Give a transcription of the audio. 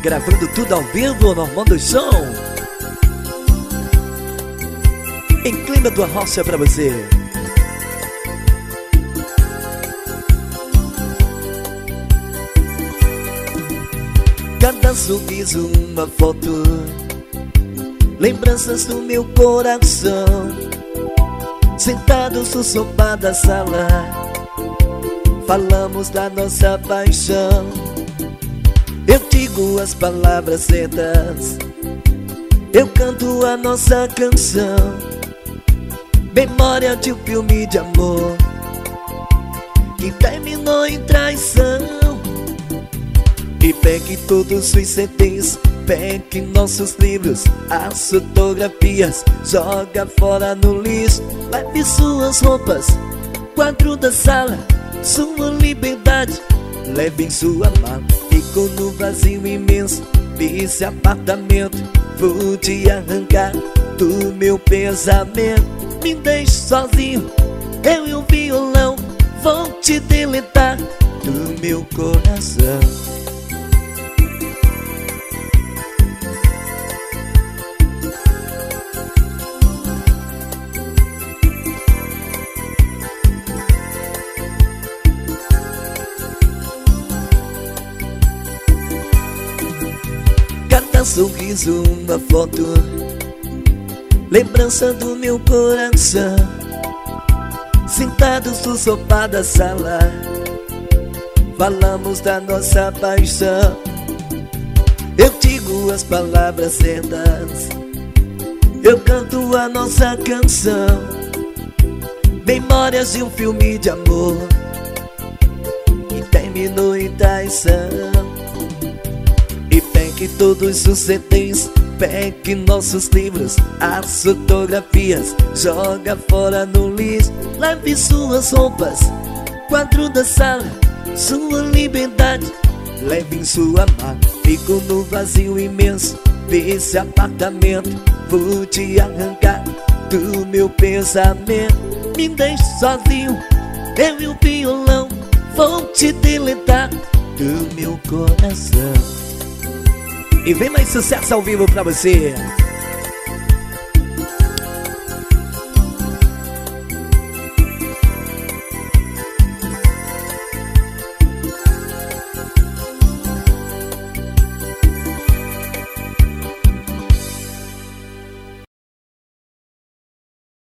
Gravando tudo ao vivo, Normando Som. Em clima do Arrocha pra você. Cada sorriso, uma foto, lembranças do meu coração. Sentados no sofá da sala, falamos da nossa paixão. Eu digo as palavras certas, eu canto a nossa canção. Memória de um filme de amor que terminou em traição. E pegue todos os CDs, pegue nossos livros, as fotografias, joga fora no lixo. Leve suas roupas, quadro da sala, sua liberdade, leve em sua mala. Ficou no vazio imenso, esse apartamento, vou te arrancar do meu pensamento. Me deixe sozinho, eu e o violão, vou te deletar do meu coração. Cada sorriso, uma foto, lembrança do meu coração. Sentados no sofá da sala, falamos da nossa paixão. Eu digo as palavras certas, eu canto a nossa canção. Memórias de um filme de amor que terminou em traição. E pegue todos os CDs, pegue nossos livros, as fotografias, joga fora no lixo. Lave suas roupas, quadro da sala, sua liberdade, leve em sua mala. Fico no vazio imenso desse apartamento, vou te arrancar do meu pensamento. Me deixe sozinho, eu e o violão, vou te deletar do meu coração. E vem mais sucesso ao vivo pra você.